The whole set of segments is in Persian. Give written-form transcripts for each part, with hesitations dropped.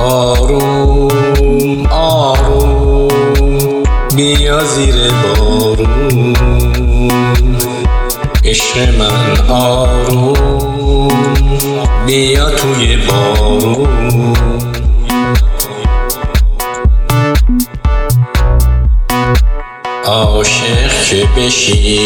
آروم آروم بیا زیر بارون، عشق من آروم بیا توی بارون. عاشق که بشی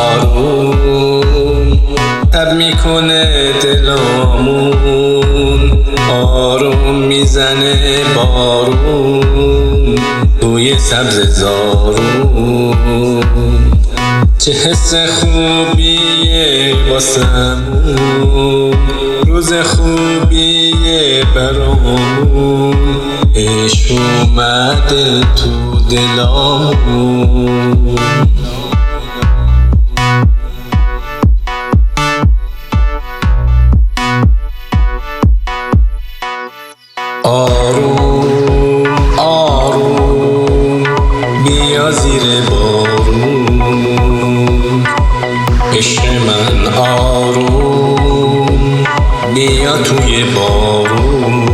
آروم تب میکنه دلامون، آروم میزنه بارون توی سبز زارون. چه حس خوبیه واسمون، روز خوبیه برامون، عشق اومده تو دلامون. آروم آروم بیا زیر بارون، عشق من آروم بیا توی بارون.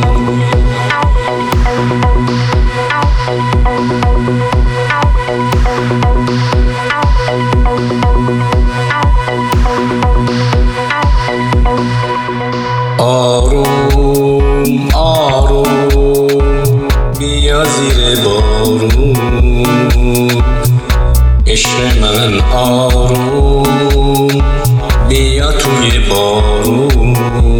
آروم آروم بیا زیر بارون، عشق من آروم بیا توی بارون.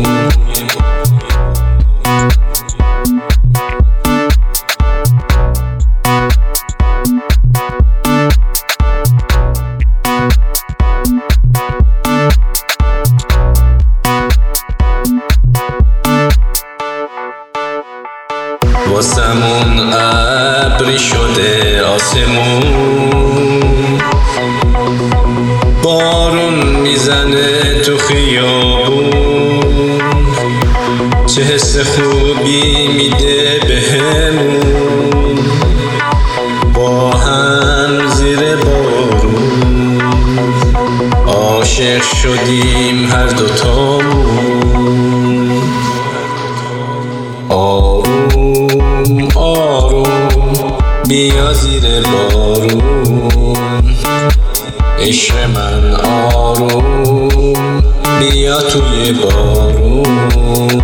واسمون ابری شده آسمون، بارون میزنه تو خیابون، چه حس خوبی میده بهمون، با هم زیر بارون عاشق شدیم هر دوتامون. آروم آروم بیا زیر بارون، عشق من آروم بیا توی بارون.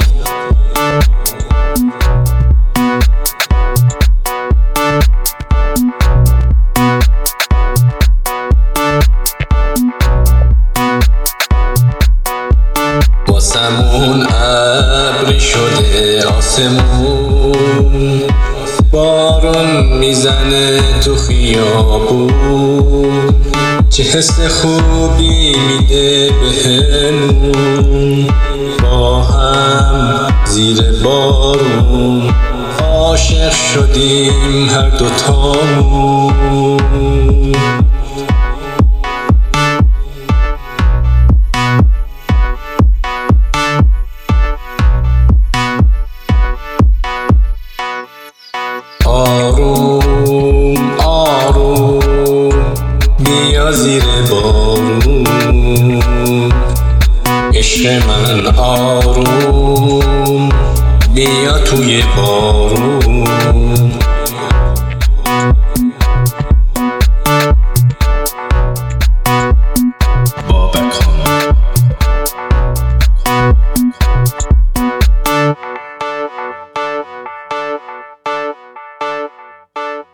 واسمون ابری شده آسمون، بارون میزنه تو خیابون، چه حس خوبی میده بهمون، با هم زیر بارون عاشق شدیم هر دوتامون. آروم آروم بیا زیر بارون، عشق من آروم بیا توی بارون.